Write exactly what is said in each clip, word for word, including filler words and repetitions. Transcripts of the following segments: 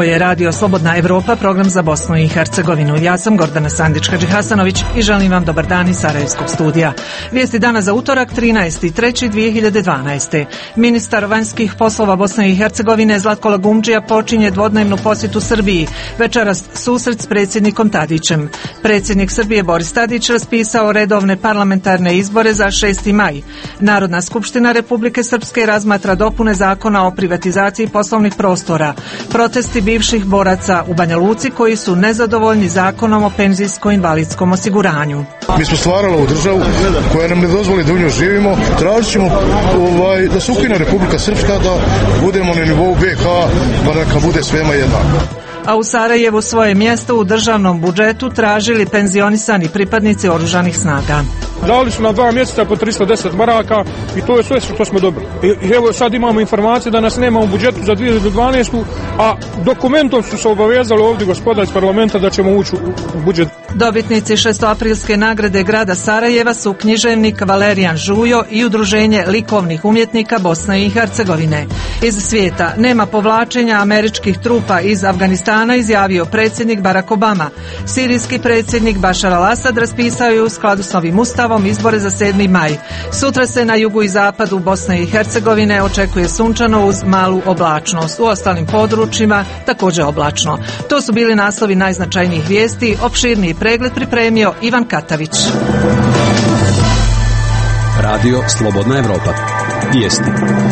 je Radio Slobodna Evropa, program za Bosnu i Hercegovinu. Ja sam Gordana Sandić-Hadžihasanović i želim vam dobar dan iz Sarajevskog studija. Vijesti dana za utorak, trinaesti treći dvije hiljade dvanaeste. Ministar vanjskih poslova Bosne i Hercegovine Zlatko Lagumdžija počinje dvodnevnu posjetu Srbiji. Večeras susret s predsjednikom Tadićem. Predsjednik Srbije Boris Tadić raspisao redovne parlamentarne izbore za šesti maj. Narodna skupština Republike Srpske razmatra dopune zakona o privatizaciji poslovnih prostora. Protesti bivših boraca u Banja Luci koji su nezadovoljni zakonom o penzijsko-invalidskom osiguranju. Mi smo stvarali ovu državu koja nam ne dozvoli da u njoj živimo. Tražit ćemo ovaj, da se ukine Republika Srpska, da budemo na nivou B H, pa neka bude svema jednako. A u Sarajevu svoje mjesto u državnom budžetu tražili penzionisani pripadnici oružanih snaga. Dali su nam dva mjeseca po tristo deset maraka i to je sve što smo dobili. I evo sad imamo informacije da nas nema u budžetu za dvije hiljade dvanaestu. a dokumentom su se obavezali ovdje gospoda iz parlamenta da ćemo ući u budžet. Dobitnici šestoaprilske nagrade grada Sarajeva su književnik Valerijan Žujo i Udruženje likovnih umjetnika Bosne i Hercegovine. Iz svijeta nema povlačenja američkih trupa iz Afganistana, izjavio predsjednik Barack Obama. Sirijski predsjednik Bašar al-Asad raspisao je u skladu s novim ustavom izbore za sedmi maj. Sutra se na jugu i zapadu Bosne i Hercegovine očekuje sunčano uz malu oblačnost. U ostalim područjima također oblačno. To su bili naslovi najznačajnijih vijesti. Opširniji pregled pripremio Ivan Katavić. Radio Slobodna Evropa. Vijesti.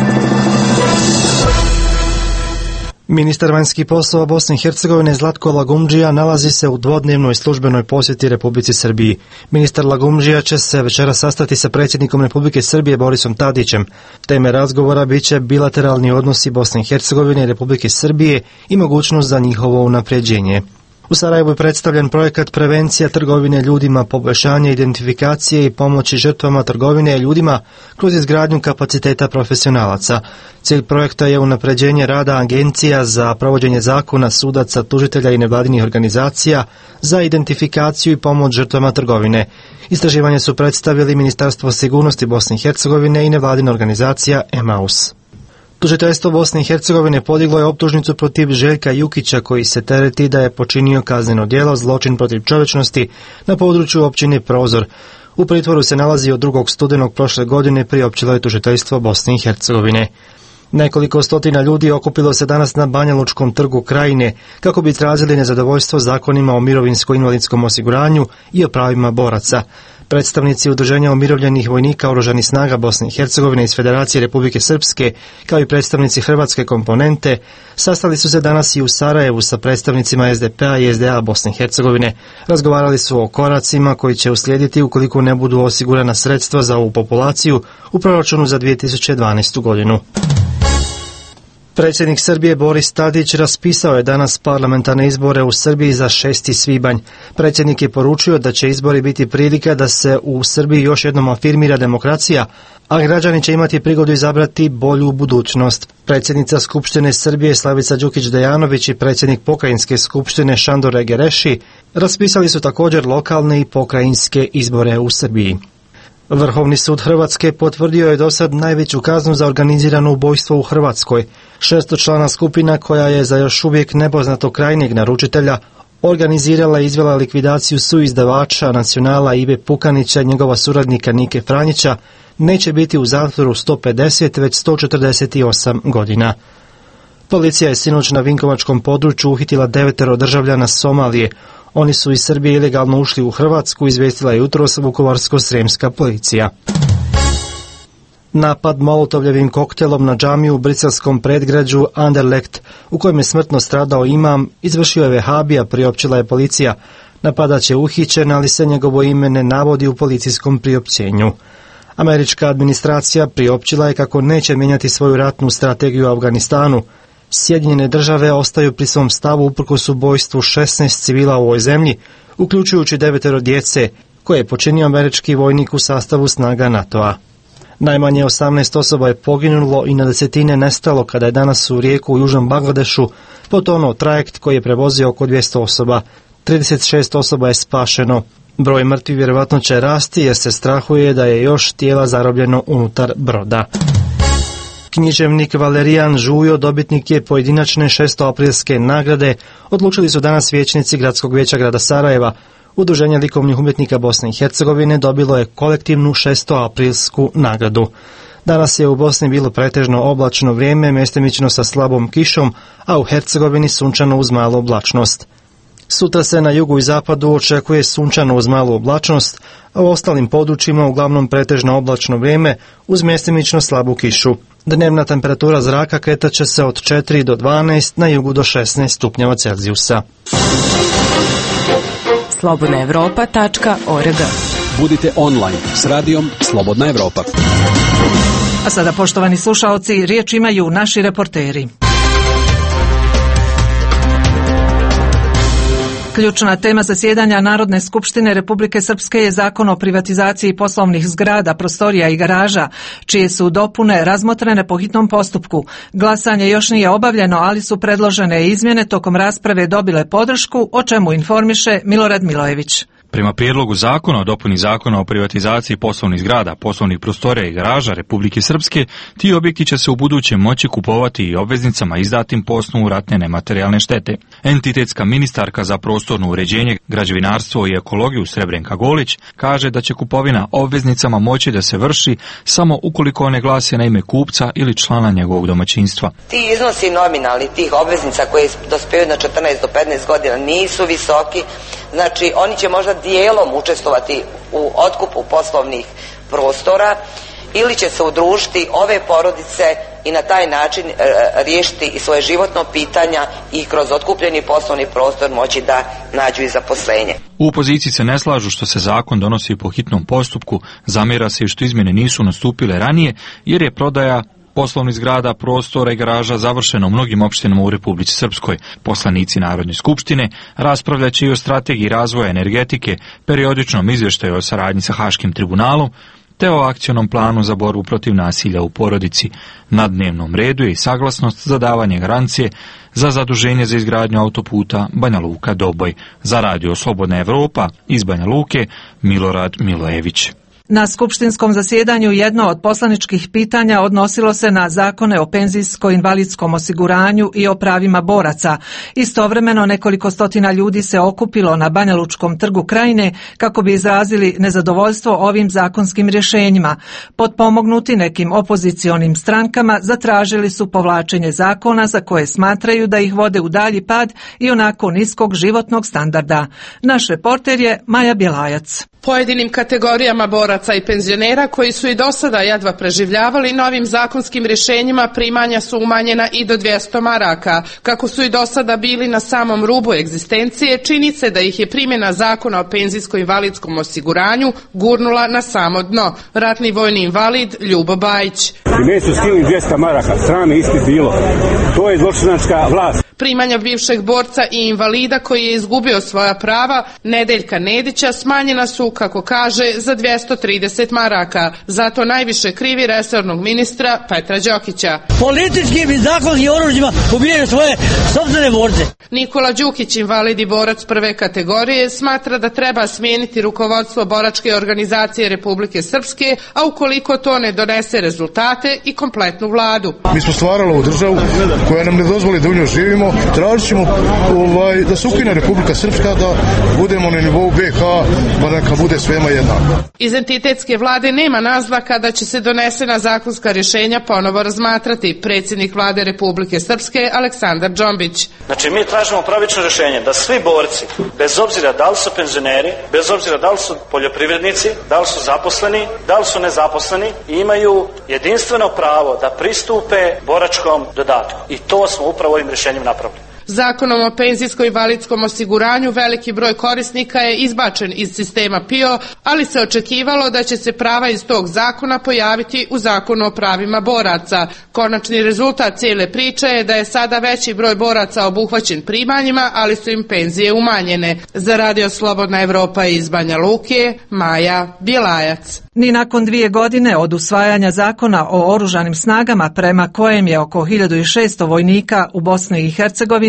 Ministar vanjskih poslova Bosne i Hercegovine Zlatko Lagumdžija nalazi se u dvodnevnoj službenoj posjeti Republici Srbiji. Ministar Lagumdžija će se večera sastati sa predsjednikom Republike Srbije Borisom Tadićem. Teme razgovora bit će bilateralni odnosi Bosne i Hercegovine i Republike Srbije i mogućnost za njihovo unapređenje. U Sarajevu je predstavljen projekat prevencija trgovine ljudima, poboljšanje identifikacije i pomoći žrtvama trgovine ljudima kroz izgradnju kapaciteta profesionalaca. Cilj projekta je unapređenje rada agencija za provođenje zakona, sudaca, tužitelja i nevladinih organizacija za identifikaciju i pomoć žrtvama trgovine. Istraživanje su predstavili Ministarstvo sigurnosti Bosne i Hercegovine i nevladina organizacija Emaus. Tužiteljstvo Bosne i Hercegovine podiglo je optužnicu protiv Željka Jukića koji se tereti da je počinio kazneno djelo zločin protiv čovječnosti na području općine Prozor. U pritvoru se nalazi od drugog studenog prošle godine, priopćilo je tužiteljstvo Bosne i Hercegovine. Nekoliko stotina ljudi okupilo se danas na Banja Lučkom trgu Krajine kako bi izrazili nezadovoljstvo zakonima o mirovinsko-invalidskom osiguranju i o pravima boraca. Predstavnici Udruženja umirovljenih vojnika Oružanih snaga Bosne i Hercegovine iz Federacije Republike Srpske, kao i predstavnici hrvatske komponente, sastali su se danas i u Sarajevu sa predstavnicima S D P-a i S D A Bosne i Hercegovine. Razgovarali su o koracima koji će uslijediti ukoliko ne budu osigurana sredstva za ovu populaciju u proračunu za dvije tisuće dvanaestu godinu. Predsjednik Srbije Boris Tadić raspisao je danas parlamentarne izbore u Srbiji za šesti svibanj. Predsjednik je poručio da će izbori biti prilika da se u Srbiji još jednom afirmira demokracija, a građani će imati prigodu izabrati bolju budućnost. Predsjednica Skupštine Srbije Slavica Đukić-Dejanović i predsjednik Pokrajinske skupštine Šandor Egereši raspisali su također lokalne i pokrajinske izbore u Srbiji. Vrhovni sud Hrvatske potvrdio je do sad najveću kaznu za organizirano ubojstvo u Hrvatskoj. Šestočlana skupina koja je za još uvijek nepoznatog krajnjeg naručitelja organizirala i izvela likvidaciju suizdavača Nacionala Ive Pukanića i njegova suradnika Nike Franjića neće biti u zatvoru sto pedeset već sto četrdeset osam godina. Policija je sinoć na Vinkovačkom području uhitila devetero državljana Somalije. Oni su iz Srbije ilegalno ušli u Hrvatsku, izvijestila je jutros Vukovarsko-srijemska policija. Napad molotovljevim koktelom na džamiju u briselskom predgrađu Anderlecht, u kojem je smrtno stradao imam, izvršio je vehabija, priopćila je policija. Napadač je uhićen, ali se njegovo ime ne navodi u policijskom priopćenju. Američka administracija priopćila je kako neće mijenjati svoju ratnu strategiju u Afganistanu. Sjedinjene države ostaju pri svom stavu uprkos ubojstvu šesnaest civila u ovoj zemlji, uključujući devetero djece, koje je počinio američki vojnik u sastavu snaga NATO-a. Najmanje osamnaest osoba je poginulo i na desetine nestalo kada je danas u rijeku u južnom Bangladešu potonuo trajekt koji je prevozio oko dvjesto osoba. trideset šest osoba je spašeno. Broj mrtvih vjerovatno će rasti jer se strahuje da je još tijela zarobljeno unutar broda. Književnik Valerijan Žujo dobitnik je pojedinačne šestoaprilske nagrade, odlučili su danas vijećnici Gradskog vijeća grada Sarajeva. Udruženje likovnih umjetnika Bosne i Hercegovine dobilo je kolektivnu šestoaprilsku nagradu. Danas je u Bosni bilo pretežno oblačno vrijeme, mjestimično sa slabom kišom, a u Hercegovini sunčano uz malu oblačnost. Sutra se na jugu i zapadu očekuje sunčano uz malu oblačnost, a u ostalim područjima uglavnom pretežno oblačno vrijeme uz mjestimično slabu kišu. Dnevna temperatura zraka kretat će se od četiri do dvanaest, na jugu do šesnaest stupnjeva Celzijusa. slobodna evropa tačka org. Budite online s radijom Slobodna Evropa. A sada, poštovani slušaoci, riječ imaju naši reporteri. Ključna tema zasjedanja Narodne skupštine Republike Srpske je Zakon o privatizaciji poslovnih zgrada, prostorija i garaža, čije su dopune razmotrene po hitnom postupku. Glasanje još nije obavljeno, ali su predložene izmjene tokom rasprave dobile podršku, o čemu informiše Milorad Milojević. Prema prijedlogu zakona o dopuni zakona o privatizaciji poslovnih zgrada, poslovnih prostorija i garaža Republike Srpske, ti objekti će se u buduće moći kupovati i obveznicama izdatim po osnovu ratne nematerijalne štete. Entitetska ministarka za prostorno uređenje, građevinarstvo i ekologiju Srebrenka Golić kaže da će kupovina obveznicama moći da se vrši samo ukoliko one glase na ime kupca ili člana njegovog domaćinstva. Ti iznosi nominalni tih obveznica koje dospevaju na četrnaest do petnaest godina nisu visoki, znači oni će možda dijelom učestvovati u otkupu poslovnih prostora ili će se udružiti ove porodice i na taj način e, riješiti i svoje životno pitanja i kroz otkupljeni poslovni prostor moći da nađu i zaposlenje. U opoziciji se ne slažu što se zakon donosi po hitnom postupku, zamjera se što izmjene nisu nastupile ranije jer je prodaja poslovnih zgrada, prostora i garaža završeno u mnogim opštinama u Republici Srpskoj. Poslanici Narodne skupštine raspravljaće i o strategiji razvoja energetike, periodičnom izvještaju o saradnji sa Haškim tribunalom, te o akcionom planu za borbu protiv nasilja u porodici. Na dnevnom redu je i saglasnost za davanje garancije za zaduženje za izgradnju autoputa Banja Luka-Doboj. Za radio Slobodna Evropa iz Banja Luke, Milorad Milojević. Na skupštinskom zasjedanju jedno od poslaničkih pitanja odnosilo se na zakone o penzijsko-invalidskom osiguranju i o pravima boraca. Istovremeno nekoliko stotina ljudi se okupilo na Banjalučkom trgu Krajine kako bi izrazili nezadovoljstvo ovim zakonskim rješenjima. Potpomognuti nekim opozicionim strankama zatražili su povlačenje zakona za koje smatraju da ih vode u dalji pad i onako niskog životnog standarda. Naš reporter je Maja Bjelajac. Pojedinim kategorijama boraca i penzionera koji su i do sada jedva preživljavali novim zakonskim rješenjima primanja su umanjena i do dvjesto maraka. Kako su i do sada bili na samom rubu egzistencije, čini se da ih je primjena zakona o penzijsko-invalidskom osiguranju gurnula na samo dno. Ratni vojni invalid Ljubo Bajić. I meni su skili dvjesto maraka, sram je isti bilo. To je zločinačka vlast. Primanja bivšeg borca i invalida koji je izgubio svoja prava, Nedeljka Nedića, smanjena su, kako kaže, za dvjesto trideset maraka. Zato najviše krivi resornog ministra Petra Đokića. Političkim i zakonskim oružjima pobijaju svoje sopstvene borce. Nikola Đukić, invalid i borac prve kategorije, smatra da treba smijeniti rukovodstvo boračke organizacije Republike Srpske, a ukoliko to ne donese rezultate i kompletnu vladu. Mi smo stvarali ovu državu koja nam ne dozvoli da u njoj živimo. Tražit ćemo ovaj, da se ukine Republika Srpska, da budemo na nivou B H, pa neka bude svema jednako. Iz entitetske vlade nema naznaka da će se donesena zakonska rješenja ponovo razmatrati. Predsjednik vlade Republike Srpske Aleksandar Džombić. Znači mi tražimo pravično rješenje da svi borci, bez obzira da li su penzioneri, bez obzira da li su poljoprivrednici, da li su zaposleni, da li su nezaposleni, imaju jedinstveno pravo da pristupe boračkom dodatku. I to smo upravo ovim rješenjem napravili. Zakonom o penzijsko-invalidskom osiguranju veliki broj korisnika je izbačen iz sistema P I O, ali se očekivalo da će se prava iz tog zakona pojaviti u zakonu o pravima boraca. Konačni rezultat cijele priče je da je sada veći broj boraca obuhvaćen primanjima, ali su im penzije umanjene. Za radio Slobodna Evropa iz Banja Luke, Maja Bjelajac. Ni nakon dvije godine od usvajanja zakona o oružanim snagama prema kojem je oko hiljadu šesto vojnika u Bosni i Hercegovini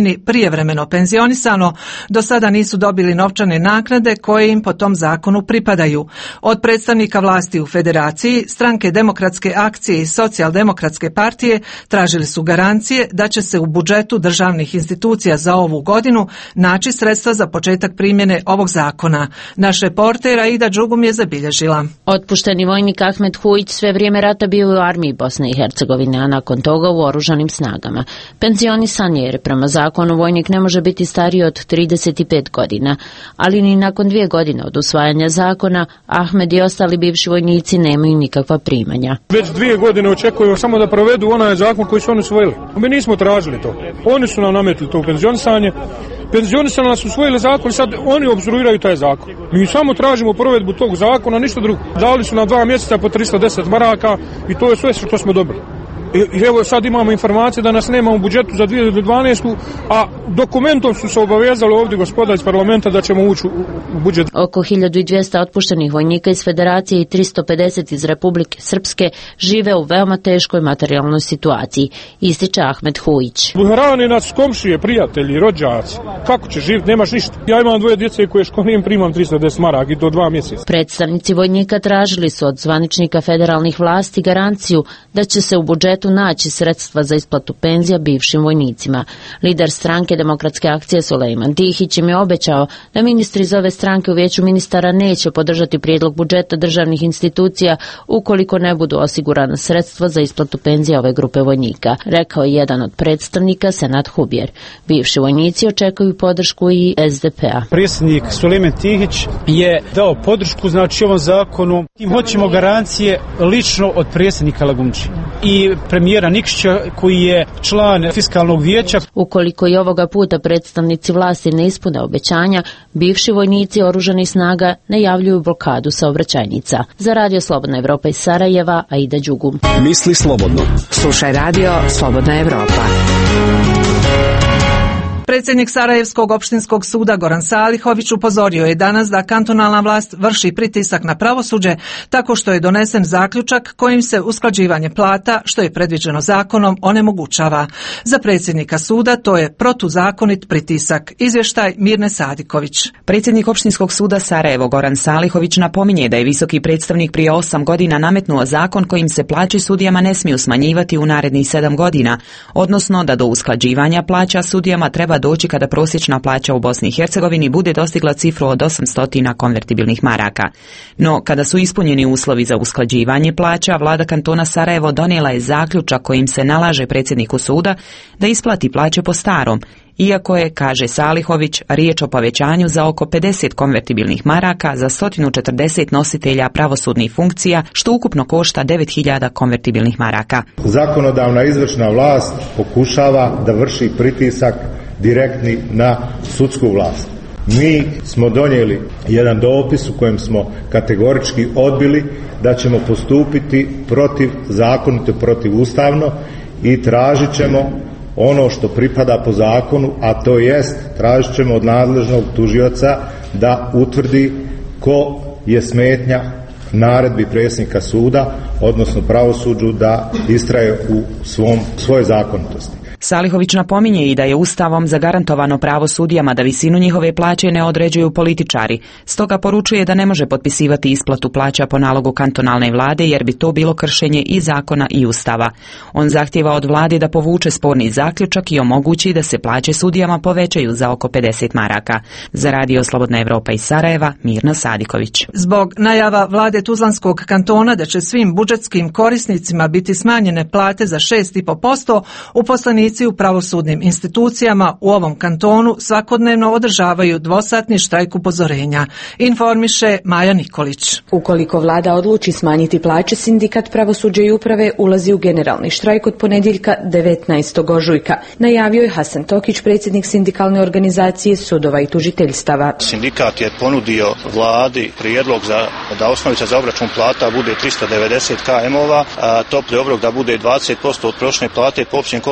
godini prijevremeno penzionisano, do sada nisu dobili novčane naknade koje im po tom zakonu pripadaju. Od predstavnika vlasti u Federaciji, Stranke demokratske akcije i Socijaldemokratske partije tražili su garancije da će se u budžetu državnih institucija za ovu godinu naći sredstva za početak primjene ovog zakona. Naš reporter Aida Đugum je zabilježila. Otpušteni vojnik Ahmed Hujić sve vrijeme rata bio u armiji Bosne i Hercegovine, a nakon toga u oružanim snagama. Penzionisan je jer prema zakonu vojnik ne može biti stariji od trideset pet godina, ali ni nakon dvije godine od usvajanja zakona Ahmed i ostali bivši vojnici nemaju nikakva primanja. Već dvije godine očekujemo samo da provedu onaj zakon koji su oni usvojili. Mi nismo tražili to. Oni su nam nametili to penzionisanje. Penzionisani nas usvojili zakon, sad oni obstruiraju taj zakon. Mi samo tražimo provedbu tog zakona, ništa drugo. Dali su nam dva mjeseca po tristo deset maraka i to je sve što smo dobili. I evo sad imamo informacije da nas nema u budžetu za dvije hiljade dvanaestu. a dokumentom su se obavezali ovdje gospoda iz parlamenta da ćemo ući u budžet. Oko hiljadu dvjesto otpuštenih vojnika iz Federacije i tristo pedeset iz Republike Srpske žive u veoma teškoj materijalnoj situaciji, ističe Ahmed Hujić. Hrani nas komšije, prijatelji, rođaci. Kako će živjeti? Nemaš ništa. Ja imam dvoje djece koje školim, primam tristo deset maraka i do dva mjeseca. Predstavnici vojnika tražili su od zvaničnika federalnih vlasti garanciju da će se u budžetu naći sredstva za isplatu penzija bivšim vojnicima. Lider stranke Demokratske akcije Sulejman Dihić im je obećao da ministri iz ove stranke u vijeću ministara neće podržati prijedlog budžeta državnih institucija ukoliko ne budu osigurana sredstva za isplatu penzija ove grupe vojnika, rekao je jedan od predstavnika Senat Hubjer. Bivši vojnici očekuju podršku i es de pe a. Predsjednik Sulejman Dihić je dao podršku znači ovom zakonu i hoćemo garancije lično od predsjednika Lagumdžije i premijera Nikšića koji je član fiskalnog vijeća. Ukoliko i ovoga puta predstavnici vlasti ne ispune obećanja, bivši vojnici oružanih snaga najavljuju blokadu saobraćajnica. Za Radio Slobodna Evropa iz Sarajeva, Aida Đugum. Misli slobodno. Slušaj Radio Slobodna Evropa. Predsjednik Sarajevskog opštinskog suda Goran Salihović upozorio je danas da kantonalna vlast vrši pritisak na pravosuđe tako što je donesen zaključak kojim se usklađivanje plata, što je predviđeno zakonom, onemogućava. Za predsjednika suda to je protuzakonit pritisak. Izvještaj Mirne Sadiković. Predsjednik opštinskog suda Sarajevo Goran Salihović napominje da je visoki predstavnik prije osam godina nametnuo zakon kojim se plaće sudijama ne smiju smanjivati u narednih sedam godina, odnosno da do usklađivanja plaća sudijama treba doći kada prosječna plaća u Bosni i Hercegovini bude dostigla cifru od osamsto konvertibilnih maraka. No, kada su ispunjeni uslovi za usklađivanje plaća, vlada kantona Sarajevo donijela je zaključak kojim se nalaže predsjedniku suda da isplati plaće po starom, iako je, kaže Salihović, riječ o povećanju za oko pedeset konvertibilnih maraka za sto četrdeset nositelja pravosudnih funkcija, što ukupno košta devet hiljada konvertibilnih maraka. Zakonodavna izvršna vlast pokušava da vrši pritisak direktni na sudsku vlast. Mi smo donijeli jedan dopis u kojem smo kategorički odbili da ćemo postupiti protiv zakonito, protiv ustavno i tražit ćemo ono što pripada po zakonu, a to jest tražit ćemo od nadležnog tužioca da utvrdi ko je smetnja naredbi predsjednika suda, odnosno pravosuđu da istraje u svom, svojoj zakonitosti. Salihović napominje i da je Ustavom zagarantovano pravo sudijama da visinu njihove plaće ne određuju političari, stoga poručuje da ne može potpisivati isplatu plaća po nalogu kantonalne vlade jer bi to bilo kršenje i zakona i Ustava. On zahtjeva od vlade da povuče sporni zaključak i omogući da se plaće sudijama povećaju za oko pedeset maraka. Za Radio Slobodna Evropa iz Sarajeva, Mirna Sadiković. Zbog najava vlade Tuzlanskog kantona da će svim budžetskim korisnicima biti smanjene plate za šest zarez pet posto, uposlenici u pravosudnim institucijama u ovom kantonu svakodnevno održavaju dvosatni štrajk upozorenja, informiše Maja Nikolić. Ukoliko vlada odluči smanjiti plaće, sindikat pravosuđa i uprave ulazi u generalni štrajk od ponedjeljka devetnaestog ožujka, najavio je Hasan Tokić, predsjednik sindikalne organizacije sudova i tužiteljstava. Sindikat je ponudio vladi prijedlog za, da osnovica za obračun plata bude tristo devedeset kilometara, a topli obrok da bude dvadeset posto od prosječne plate po općem kolektivnom ugovoru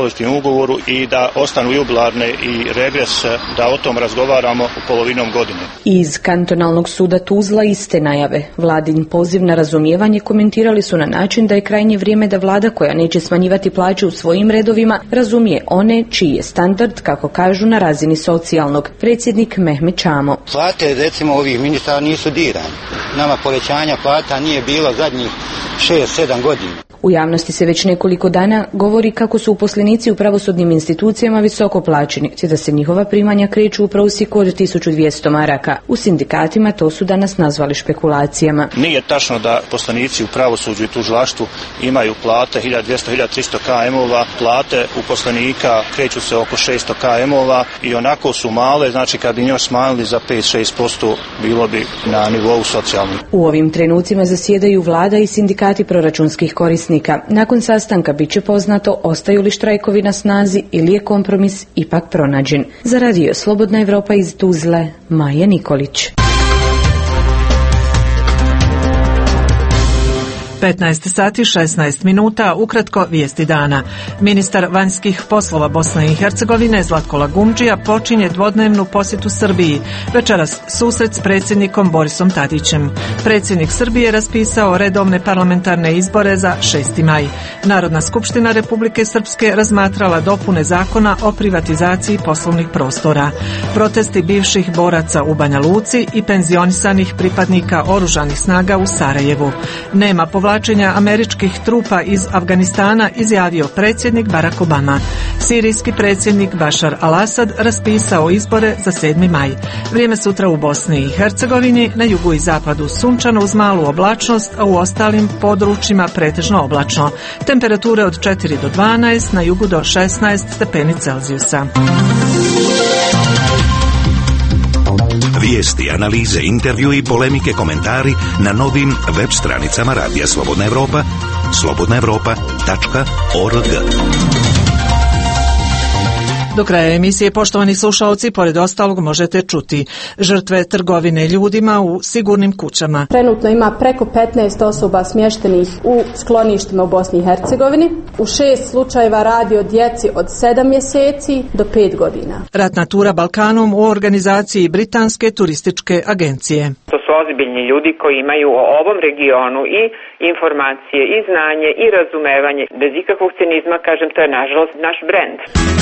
ugovoru i da ostanu jubilarne i regres, da o tom razgovaramo u polovinom godine. Iz kantonalnog suda Tuzla iste najave. Vladin poziv na razumijevanje komentirali su na način da je krajnje vrijeme da vlada koja neće smanjivati plaće u svojim redovima razumije one čiji je standard, kako kažu, na razini socijalnog. Predsjednik Mehmet Čamo. Plate, recimo, ovih ministara nisu dirane. Nama povećanja plata nije bilo zadnjih šest sedam godina. U javnosti se već nekoliko dana govori kako su uposlenici u pravosudnim institucijama visoko plaćeni, te da se njihova primanja kreću u prosjeku od tisuću dvjesto maraka. U sindikatima to su danas nazvali špekulacijama. Nije tačno da uposlenici u pravosuđu i tužilaštvu imaju plate hiljadu dvjesto do hiljadu tristo km-ova. Plate uposlenika kreću se oko šesto km-ova i onako su male, znači kad bi njoj smanjili za pet do šest posto bilo bi na nivou socijalnog. U ovim trenucima zasjedaju vlada i sindikati proračunskih korisnika. Nakon sastanka bit će poznato ostaju li štrajkovi na snazi ili je kompromis ipak pronađen. Za radio Slobodna Evropa iz Tuzle, Maja Nikolić. petnaest sati šesnaest minuta, ukratko vijesti dana. Ministar vanjskih poslova Bosne i Hercegovine Zlatko Lagumdžija počinje dvodnevnu posjetu Srbiji. Večeras susret s predsjednikom Borisom Tadićem. Predsjednik Srbije raspisao redovne parlamentarne izbore za šesti maj. Narodna skupština Republike Srpske razmatrala dopune zakona o privatizaciji poslovnih prostora. Protesti bivših boraca u Banja Luci i penzionisanih pripadnika oružanih snaga u Sarajevu. Nema povlačenja američkih trupa iz Afganistana, izjavio predsjednik Barack Obama. Sirijski predsjednik Bašar al-Asad raspisao izbore za sedmi maj. Vrijeme sutra u Bosni i Hercegovini, na jugu i zapadu sunčano uz malu oblačnost, a u ostalim područjima pretežno oblačno. Temperature od četiri do dvanaest, na jugu do šesnaest stepeni Celzijusa. Vijesti, analize, intervju i polemike, komentari na novim web stranicama Radija Slobodna Evropa, slobodna evropa tačka org. Do kraja emisije, poštovani slušalci, pored ostalog možete čuti žrtve trgovine ljudima u sigurnim kućama. Trenutno ima preko petnaest osoba smještenih u skloništima u Bosni i Hercegovini. U šest slučajeva radi o djeci od sedam mjeseci do pet godina. Ratna tura Balkanom u organizaciji Britanske turističke agencije. To su ozbiljni ljudi koji imaju o ovom regionu i informacije, i znanje, i razumevanje. Bez ikakvog cinizma, kažem, to je nažalost naš brend.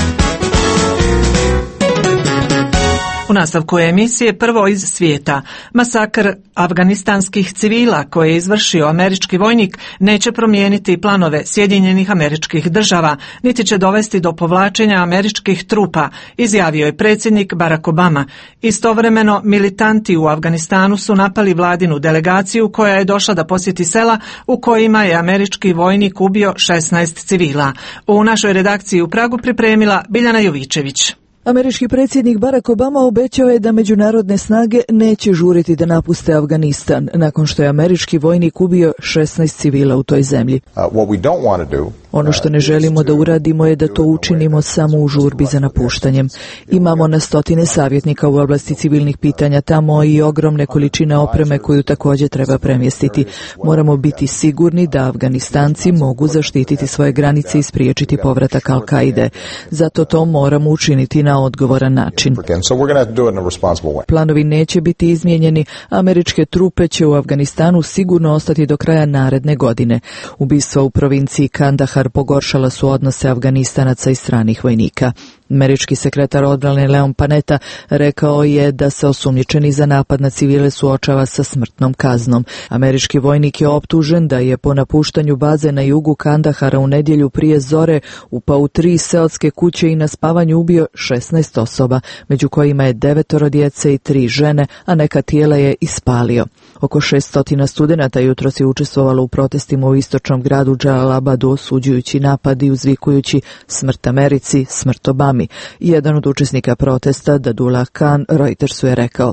U nastavku emisije prvo iz svijeta. Masakr afganistanskih civila koje je izvršio američki vojnik neće promijeniti planove Sjedinjenih Američkih Država, niti će dovesti do povlačenja američkih trupa, izjavio je predsjednik Barack Obama. Istovremeno, militanti u Afganistanu su napali vladinu delegaciju koja je došla da posjeti sela u kojima je američki vojnik ubio šesnaest civila. U našoj redakciji u Pragu pripremila Biljana Jovičević. Američki predsjednik Barack Obama obećao je da međunarodne snage neće žuriti da napuste Afganistan nakon što je američki vojnik ubio šesnaest civila u toj zemlji. Ono što ne želimo da uradimo je da to učinimo samo u žurbi za napuštanjem. Imamo na stotine savjetnika u oblasti civilnih pitanja tamo i ogromne količine opreme koju također treba premjestiti. Moramo biti sigurni da Afganistanci mogu zaštititi svoje granice i spriječiti povratak Al-Kaide. Zato to moramo učiniti na odgovoran način. Planovi neće biti izmijenjeni, američke trupe će u Afganistanu sigurno ostati do kraja naredne godine. Ubistva u provinciji Kandahar pogoršala su odnose Afganistanaca i stranih vojnika. Američki sekretar odbrane Leon Panetta rekao je da se osumnjičeni za napad na civile suočava sa smrtnom kaznom. Američki vojnik je optužen da je po napuštanju baze na jugu Kandahara u nedjelju prije zore upao u tri seoske kuće i na spavanju ubio šesnaest osoba, među kojima je devetoro djece i tri žene, a neka tijela je ispalio. Oko šeststotina studenata jutros je učestvovalo u protestima u istočnom gradu Džalalabadu, osuđujući napad i uzvikujući smrt Americi, smrt Obami. sami. Jedan od učesnika protesta, Dadullah Khan, Reutersu je rekao: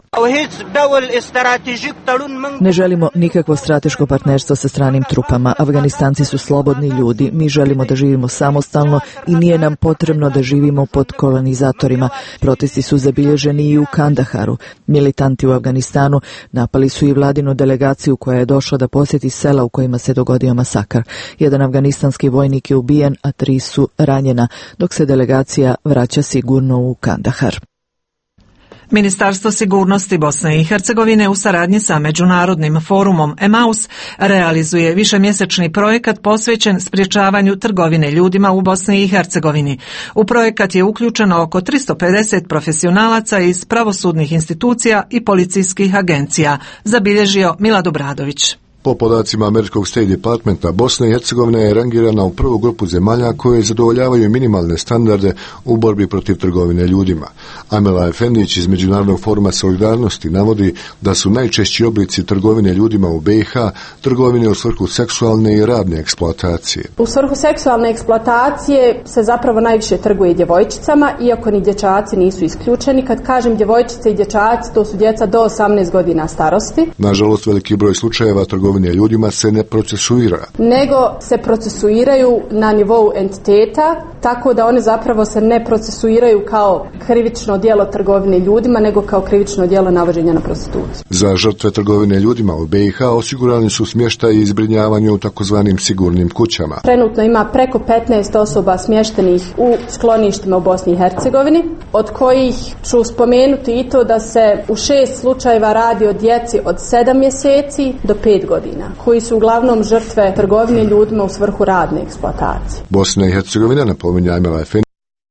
ne želimo nikakvo strateško partnerstvo sa stranim trupama. Afganistanci su slobodni ljudi. Mi želimo da živimo samostalno i nije nam potrebno da živimo pod kolonizatorima. Protesti su zabilježeni i u Kandaharu. Militanti u Afganistanu napali su i vladinu delegaciju koja je došla da posjeti sela u kojima se dogodio masakar. Jedan afganistanski vojnik je ubijen, a tri su ranjena, dok se delegacija vraća sigurno u Kandahar. Ministarstvo sigurnosti Bosne i Hercegovine u saradnji sa Međunarodnim forumom Emaus realizuje višemjesečni projekat posvećen sprječavanju trgovine ljudima u Bosni i Hercegovini. U projekat je uključeno oko tristo pedeset profesionalaca iz pravosudnih institucija i policijskih agencija, zabilježio Milad Obradović. Po podacima američkog State Departmenta, Bosna i Hercegovina je rangirana u prvu grupu zemalja koje zadovoljavaju minimalne standarde u borbi protiv trgovine ljudima. Amela Efendić iz Međunarodnog foruma solidarnosti navodi da su najčešći oblici trgovine ljudima u B i H trgovine u svrhu seksualne i radne eksploatacije. U svrhu seksualne eksploatacije se zapravo najviše trguje djevojčicama, iako ni dječaci nisu isključeni. Kad kažem djevojčice i dječaci, to su djeca do osamnaest godina starosti. Nažalost, veliki broj slučajeva trgovine ljudima se ne procesuira. Nego se procesuiraju na nivou entiteta, tako da one zapravo se ne procesuiraju kao krivično djelo trgovine ljudima, nego kao krivično djelo navođenja na prostituciju. Za žrtve trgovine ljudima u B i H osigurani su smještaj i zbrinjavanje u takozvanim sigurnim kućama. Trenutno ima preko petnaest osoba smještenih u skloništima u Bosni i Hercegovini, od kojih ću spomenuti i to da se u šest slučajeva radi o djeci od sedam mjeseci do pet godina, koji su uglavnom žrtve trgovine ljudima u svrhu radne eksploatacije. Bosna i Hercegovina, napominje Amela Efendić,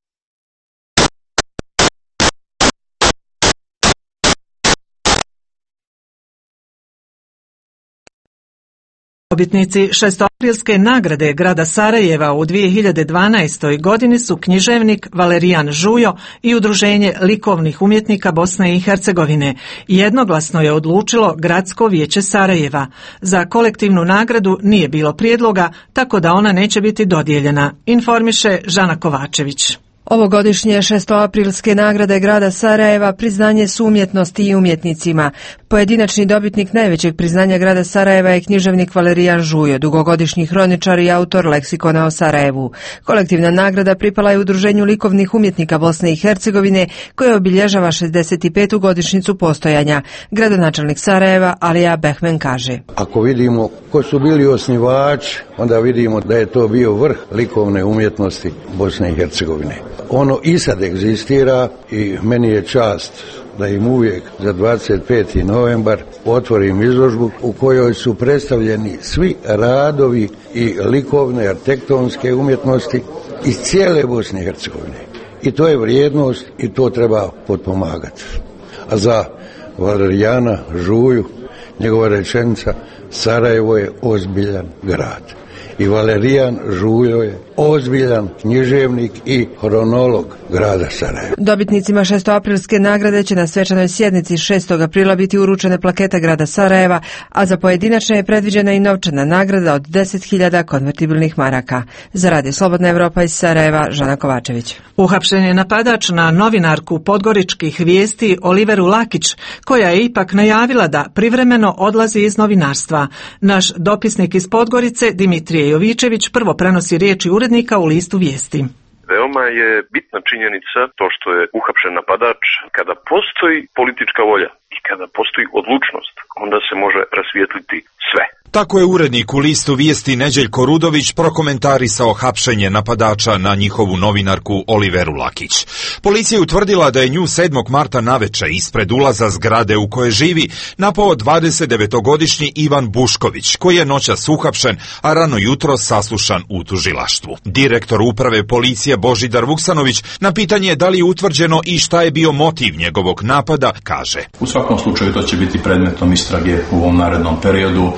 Dobitnici šestoaprilske nagrade grada Sarajeva u dvije hiljade dvanaestoj. godini su književnik Valerijan Žujo i Udruženje likovnih umjetnika Bosne i Hercegovine. Jednoglasno je odlučilo Gradsko vijeće Sarajeva. Za kolektivnu nagradu nije bilo prijedloga, tako da ona neće biti dodijeljena, informiše Žana Kovačević. Ovogodišnje šestoaprilske nagrade grada Sarajeva priznanje su umjetnosti i umjetnicima. Pojedinačni dobitnik najvećeg priznanja grada Sarajeva je književnik Valerijan Žujo, dugogodišnji hroničar i autor leksikona o Sarajevu. Kolektivna nagrada pripala je Udruženju likovnih umjetnika Bosne i Hercegovine, koje obilježava šezdeset petu godišnjicu postojanja. Gradonačelnik Sarajeva Alija Behmen kaže: Ako vidimo ko su bili osnivači, onda vidimo da je to bio vrh likovne umjetnosti Bosne i Hercegovine. Ono i sad egzistira i meni je čast da im uvijek za dvadeset peti novembar otvorim izložbu u kojoj su predstavljeni svi radovi i likovne arhitektonske umjetnosti iz cijele Bosne i Hercegovine. I to je vrijednost i to treba potpomagati. A za Valerijana Žuju njegova rečenica: Sarajevo je ozbiljan grad. I Valerijan Žujo je ozbiljan književnik i hronolog grada Sarajeva. Dobitnicima šestoaprilske nagrade će na svečanoj sjednici šestog aprila biti uručene plakete grada Sarajeva, a za pojedinačne je predviđena i novčana nagrada od deset hiljada konvertibilnih maraka. Za Radio Slobodna Evropa iz Sarajeva, Žana Kovačević. Uhapšen je napadač na novinarku podgoričkih vijesti Oliveru Lakić, koja je ipak najavila da privremeno odlazi iz novinarstva. Naš dopisnik iz Podgorice, Dimitrije Jovičević, prvo prenosi riječi urednika u listu vijesti. Veoma je bitna činjenica to što je uhapšen napadač. Kada postoji politička volja i kada postoji odlučnost, onda se može rasvijetliti sve. Tako je urednik u listu vijesti Neđeljko Rudović prokomentarisao hapšenje napadača na njihovu novinarku Oliveru Lakić. Policija je utvrdila da je nju sedmog marta naveče ispred ulaza zgrade u kojoj živi napao dvadesetdevetogodišnji Ivan Bušković, koji je noćas uhapšen, a rano jutro saslušan u tužilaštvu. Direktor uprave policije Božidar Vuksanović na pitanje da li je utvrđeno i šta je bio motiv njegovog napada kaže: U svakom slučaju to će biti predmetom istrage u ovom narednom periodu. Ne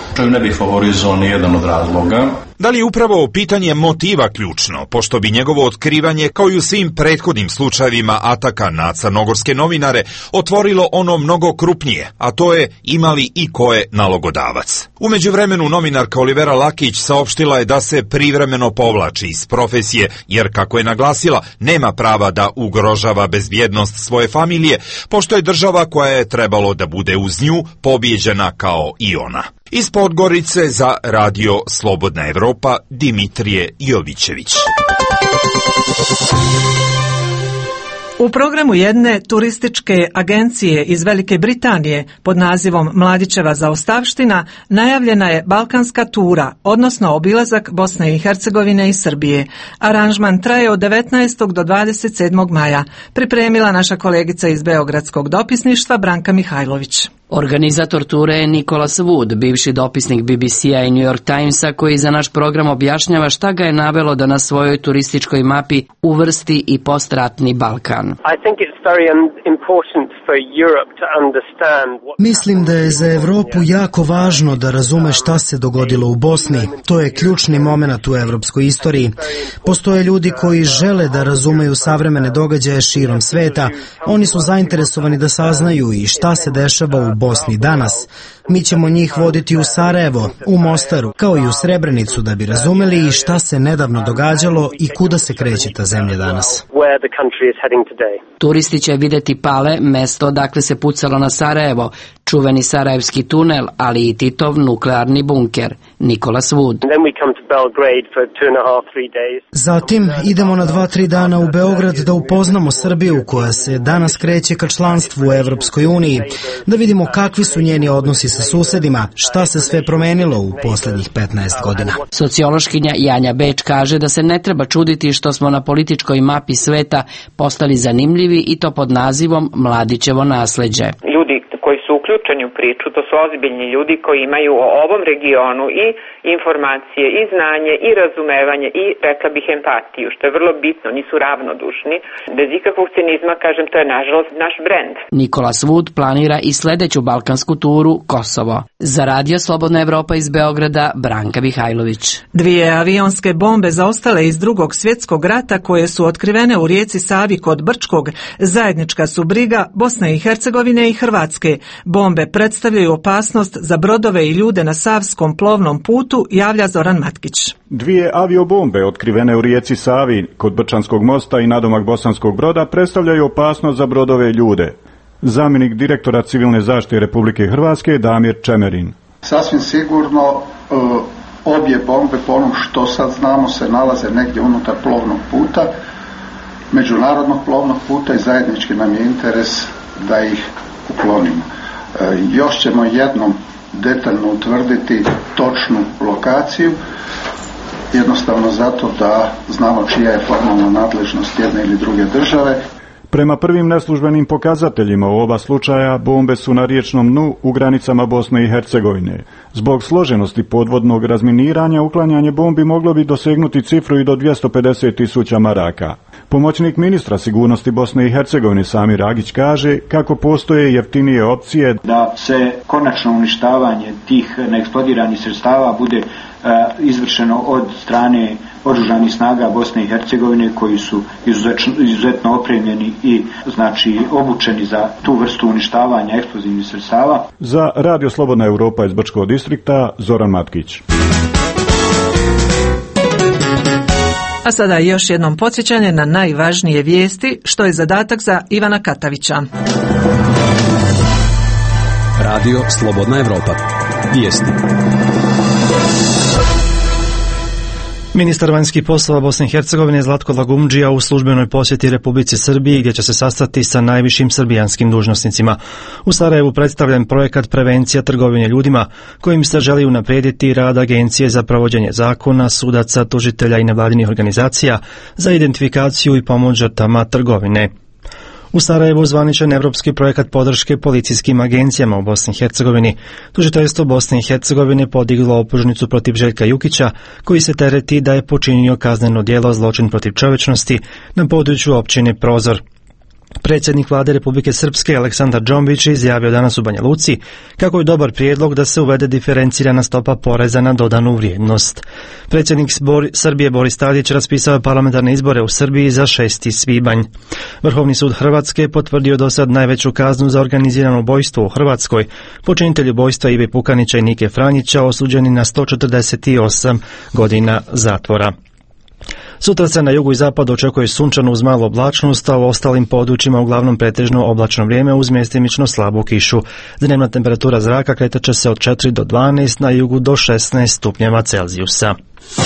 bih favorizovao ni jedan od razloga. Da li je upravo pitanje motiva ključno, pošto bi njegovo otkrivanje, kao i u svim prethodnim slučajevima ataka na crnogorske novinare, otvorilo ono mnogo krupnije, a to je imali i ko je nalogodavac. U međuvremenu novinarka Olivera Lakić saopštila je da se privremeno povlači iz profesije, jer, kako je naglasila, nema prava da ugrožava bezbjednost svoje familije, pošto je država koja je trebalo da bude uz nju pobijeđena kao i ona. Iz Podgorice za Radio Slobodna Evropa, Dimitrije Jovićević. U programu jedne turističke agencije iz Velike Britanije pod nazivom Mladićeva zaostavština najavljena je balkanska tura, odnosno obilazak Bosne i Hercegovine i Srbije. Aranžman traje od devetnaestog do dvadeset sedmog maja. Pripremila naša kolegica iz Beogradskog dopisništva Branka Mihajlović. Organizator ture je Nicholas Wood, bivši dopisnik B B C-a i New York Timesa, koji za naš program objašnjava šta ga je navelo da na svojoj turističkoj mapi uvrsti i postratni Balkan. Mislim da je za Evropu jako važno da razume šta se dogodilo u Bosni. To je ključni moment u evropskoj istoriji. Postoje ljudi koji žele da razumeju savremene događaje širom sveta. Oni su zainteresovani da saznaju i šta se dešava u Bosni danas. Mi ćemo njih voditi u Sarajevo, u Mostaru, kao i u Srebrenicu, da bi razumeli i šta se nedavno događalo i kuda se kreće ta zemlja danas. Turisti će vidjeti Pale, mesto odakle se pucalo na Sarajevo, čuveni sarajevski tunel, ali i Titov nuklearni bunker. Nicholas Wood. Zatim idemo na dva, tri dana u Beograd da upoznamo Srbiju, koja se danas kreće ka članstvu u Evropskoj uniji, da vidimo kakvi su njeni odnosi sa susedima, šta se sve promenilo u posljednjih petnaest godina. Sociološkinja Janja Beč kaže da se ne treba čuditi što smo na političkoj mapi sveta postali zanimljivi, i to pod nazivom Mladićevo nasleđe. Ljudi koji su uključeni u priču, to su ozbiljni ljudi koji imaju o ovom regionu i informacije, i znanje, i razumevanje, i, rekla bih, empatiju, što je vrlo bitno, nisu ravnodušni. Bez ikakvog cinizma, kažem, to je nažalost naš brend. Nicholas Wood planira i sledeću balkansku turu, Kosovo. Za Radio Slobodna Evropa iz Beograda, Branka Mihajlović. Dvije avionske bombe zaostale iz Drugog svjetskog rata, koje su otkrivene u rijeci Savi kod Brčkog, zajednička su briga Bosne i Hercegovine i Hrvatske. Bombe predstavljaju opasnost za brodove i ljude na Savskom plovnom putu, javlja Zoran Matkić. Dvije aviobombe otkrivene u rijeci Savi kod Brčanskog mosta i nadomak Bosanskog Broda predstavljaju opasnost za brodove i ljude. Zamjenik direktora civilne zaštite Republike Hrvatske Damir Čemerin. Sasvim sigurno obje bombe, po onom što sad znamo, se nalaze negdje unutar plovnog puta, međunarodnog plovnog puta, i zajednički nam je interes da ih uklonimo. Još ćemo jednom detaljno utvrditi točnu lokaciju, jednostavno zato da znamo čija je formalna nadležnost jedne ili druge države. Prema prvim neslužbenim pokazateljima u oba slučaja, bombe su na riječnom dnu u granicama Bosne i Hercegovine. Zbog složenosti podvodnog razminiranja, uklanjanje bombi moglo bi dosegnuti cifru i do dvjesto pedeset tisuća maraka. Pomoćnik ministra sigurnosti Bosne i Hercegovine Samir Agić kaže kako postoje jeftinije opcije da se konačno uništavanje tih neeksplodiranih sredstava bude uh, izvršeno od strane oružanih snaga Bosne i Hercegovine, koji su izuzetno, izuzetno opremljeni i znači obučeni za tu vrstu uništavanja eksplozivnih sredstava. Za Radio Slobodna Evropa iz Brčkog distrikta, Zoran Matkić. A sada još jednom podsjećanje na najvažnije vijesti, što je zadatak za Ivana Katavića. Radio Slobodna Evropa. Vijesti. Ministar vanjskih poslova Bosne i Hercegovine Zlatko Lagumdžija u službenoj posjeti Republici Srbiji, gdje će se sastati sa najvišim srbijanskim dužnosnicima. U Sarajevu predstavljen projekat prevencija trgovine ljudima, kojim se želi unaprijediti rad Agencije za provođenje zakona, sudaca, tužitelja i nevladinih organizacija za identifikaciju i pomoć žrtvama trgovine. U Sarajevu zvaničan evropski projekat podrške policijskim agencijama u Bosni i Hercegovini. Tužiteljstvo Bosne i Hercegovine podiglo optužnicu protiv Željka Jukića, koji se tereti da je počinio kazneno djelo zločin protiv čovječnosti na području općine Prozor. Predsjednik vlade Republike Srpske Aleksandar Džombić izjavio danas u Banja Luci kako je dobar prijedlog da se uvede diferencirana stopa poreza na dodanu vrijednost. Predsjednik Srbije Boris Tadić raspisao je parlamentarne izbore u Srbiji za šesti svibanj. Vrhovni sud Hrvatske potvrdio do sad najveću kaznu za organizirano ubojstvo u Hrvatskoj. Počinitelji ubojstva Ive Pukanića i Nike Franjića osuđeni na sto četrdeset osam godina zatvora. Sutra se na jugu i zapadu očekuje sunčano uz malu oblačnost, a u ostalim područjima uglavnom pretežno oblačno vrijeme uz mjestimično slabu kišu. Dnevna temperatura zraka kretat će se od četiri do dvanaest, na jugu do šesnaest stupnjeva Celzijusa.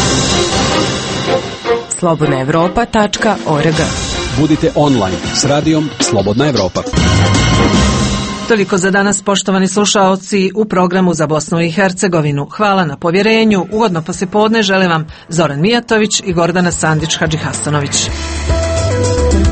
slobodna evropa tačka org. Budite online s radijom Slobodna Evropa. Toliko za danas, poštovani slušaoci, u programu za Bosnu i Hercegovinu. Hvala na povjerenju. Ugodno poslijepodne žele vam Zoran Mijatović i Gordana Sandić Hadžihasanović.